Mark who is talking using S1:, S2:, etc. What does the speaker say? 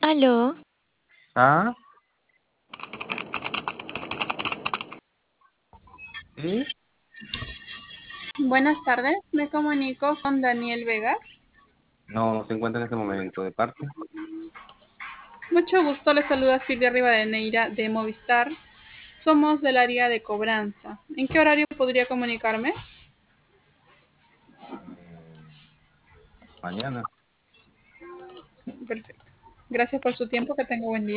S1: Aló,
S2: Ah, sí,
S3: Buenas tardes, me comunico con Daniel Vegas.
S2: no se encuentra en este momento de parte.
S3: Mucho gusto, le saluda Silvia Rivadeneira de Movistar. Somos del área de cobranza. ¿En qué horario podría comunicarme?
S2: Mañana.
S3: Perfecto. Gracias por su tiempo, que tenga buen día.